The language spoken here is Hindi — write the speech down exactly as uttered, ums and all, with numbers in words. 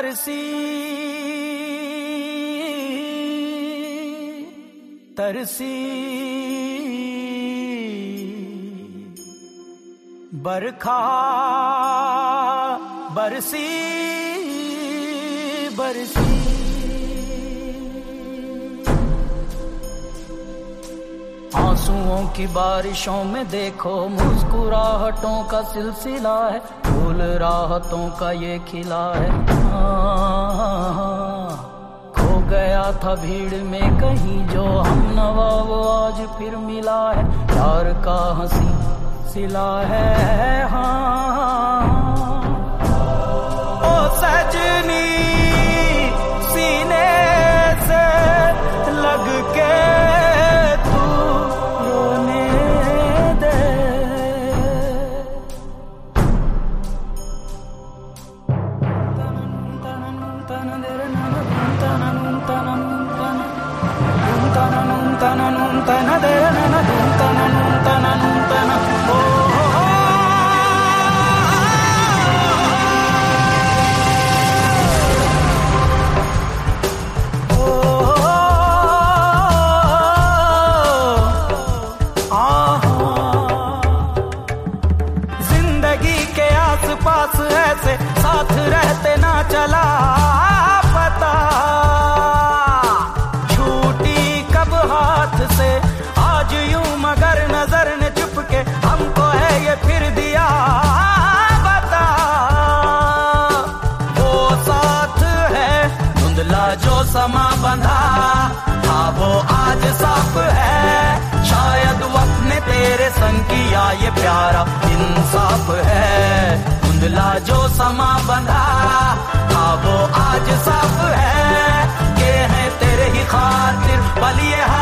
तरसी तरसी बरखा बरसी बरसी। आंसुओं की बारिशों में देखो मुस्कुराहटों का सिलसिला है, फूल राहतों का ये खिला है। खो गया था भीड़ में कहीं जो हम नवा वो आज फिर मिला है, प्यार का हंसी सिला है। हाँ ओ सजनी सीने से लग के पास ऐसे साथ रहते ना चला पता, छूटी कब हाथ से आज यूं मगर नजर ने चुप के हमको है ये फिर दिया बता। वो साथ है धुंधला जो समा बंधा था वो आज साफ है, शायद वक्त ने तेरे संग किया ये प्यारा इंसाफ है। धुंधला जो समा बंधा था वो आज साफ है, के हैं तेरे ही खातिर पल ये